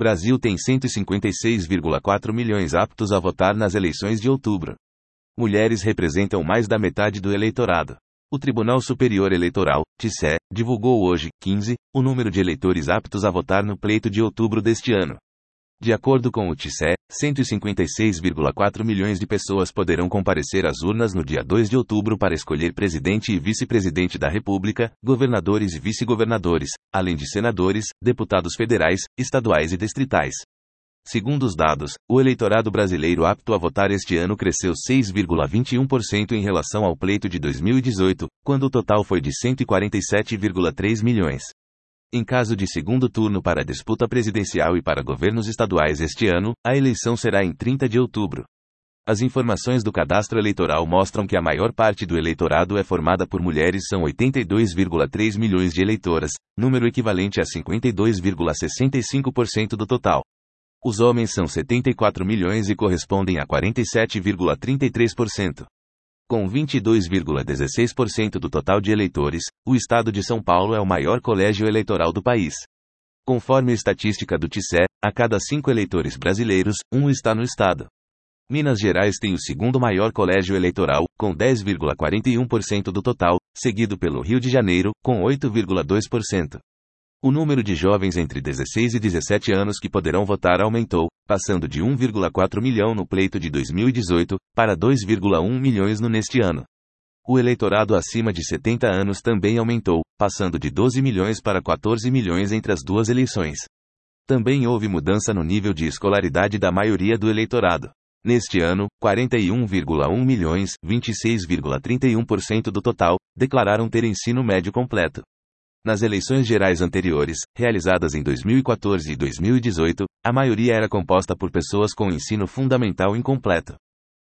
Brasil tem 156,4 milhões aptos a votar nas eleições de outubro. Mulheres representam mais da metade do eleitorado. O Tribunal Superior Eleitoral, TSE, divulgou hoje, 15, o número de eleitores aptos a votar no pleito de outubro deste ano. De acordo com o TSE, 156,4 milhões de pessoas poderão comparecer às urnas no dia 2 de outubro para escolher presidente e vice-presidente da República, governadores e vice-governadores, além de senadores, deputados federais, estaduais e distritais. Segundo os dados, o eleitorado brasileiro apto a votar este ano cresceu 6,21% em relação ao pleito de 2018, quando o total foi de 147,3 milhões. Em caso de segundo turno para a disputa presidencial e para governos estaduais este ano, a eleição será em 30 de outubro. As informações do cadastro eleitoral mostram que a maior parte do eleitorado é formada por mulheres, são 82,3 milhões de eleitoras, número equivalente a 52,65% do total. Os homens são 74 milhões e correspondem a 47,33%. Com 22,16% do total de eleitores, o estado de São Paulo é o maior colégio eleitoral do país. Conforme a estatística do TSE, a cada 5 eleitores brasileiros, 1 está no estado. Minas Gerais tem o segundo maior colégio eleitoral, com 10,41% do total, seguido pelo Rio de Janeiro, com 8,2%. O número de jovens entre 16 e 17 anos que poderão votar aumentou, passando de 1,4 milhão no pleito de 2018, para 2,1 milhões no neste ano. O eleitorado acima de 70 anos também aumentou, passando de 12 milhões para 14 milhões entre as duas eleições. Também houve mudança no nível de escolaridade da maioria do eleitorado. Neste ano, 41,1 milhões, 26,31% do total, declararam ter ensino médio completo. Nas eleições gerais anteriores, realizadas em 2014 e 2018, a maioria era composta por pessoas com ensino fundamental incompleto.